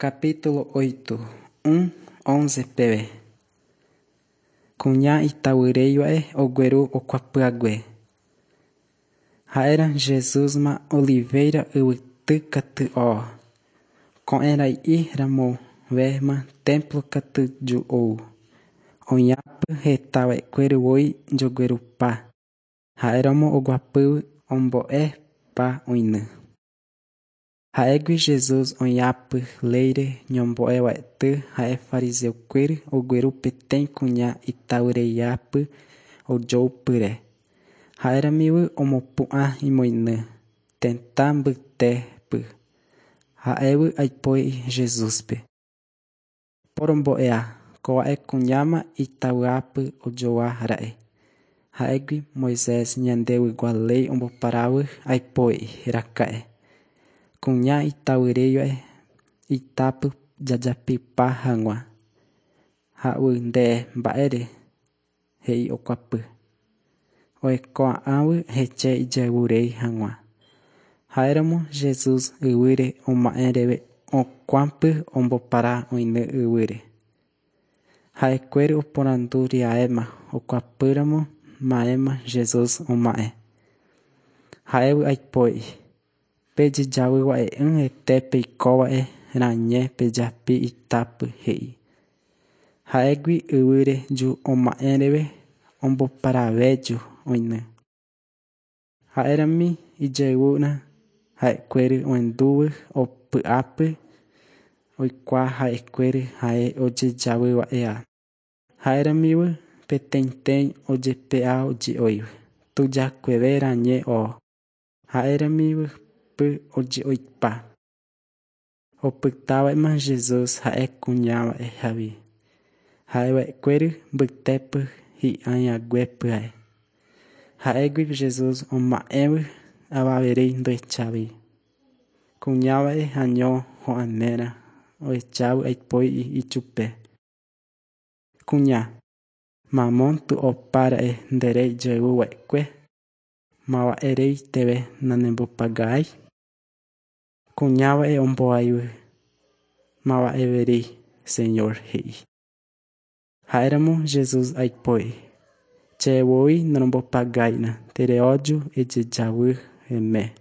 Capítulo 8. 1:11 peve. Kuña Itaúreiuae ogueru okuapy'ague. Ha'éra Jesúsma Oliveira yvyty katy ó. Ko'ẽrã'i ramovéma templo katyju ou. Oñapy hetava'ekuévoi joguerupa. Ha'éramo oguapývo ombo'epa oiny. Ha'égui Jesus oñapy léire ñombo'eva'ekue ha'e fariseokuéra ogueru peteĩ kuña Itaúreiápy ojoupyre. Ha'éramivy omopu'ã imoine tetã mbytépy. Ha'évy aipói Jesúspe. Porombo'ea, ko kuñáma Itaúápy ojoara'e. Ha'égui Moisés ñandevygua ley omboparávy aipo'iraka'e. Kuña Itaúreiuae itápy jajapypa hag̃ua. Ha'vynde'e mba'ére, he'i okuapy. Oeko'ãvy heche ijevuréi hag̃ua. Ha'éramo Jesus yvýre oma'ẽ reve okwãpy ombopara oine yvýre. Ha'ekuéra oporandu ria'éma okuapýramo ma'ẽma Jesus oma'ẽ. Ha'évy aipói. Pejejavýva'e'ỹ hete peikóva'e rañe pejapi itápy, he'i. Ha'égui yvýreju oma'ẽreve omboparavéju oiny. Ha'érami ijeyvúna ha'ekuéra oendúvy opy'ápe oikuaa ha'ekuéra ha'e ojejavýva'ea. Ha'éramivy peteĩteĩ ojepe'a oje'óivy. Tujakueve rañe ó. Ha'éramivy oje'óipa. Opytáva'ema Jesus ha'e kuñava'ehavi. Ha'eva'ekuéra mbytépy hi'aiaguépya'e. Ha'égui Jesus oma'ẽvy avaverei ndohechávi. Kuñáva'e año ho'amérã ohechávo aipói ijupe. Kuña, mamóntu opára'e ndére ijeyvúva'ekue. Mava'erei teve nanembopagai. Kuñáva'e omboaivy. Mava'everei, Señor, he'i. Ha'éramo Jesus aipói. Chevoi norombopagáina, tereóju ejejavy eme.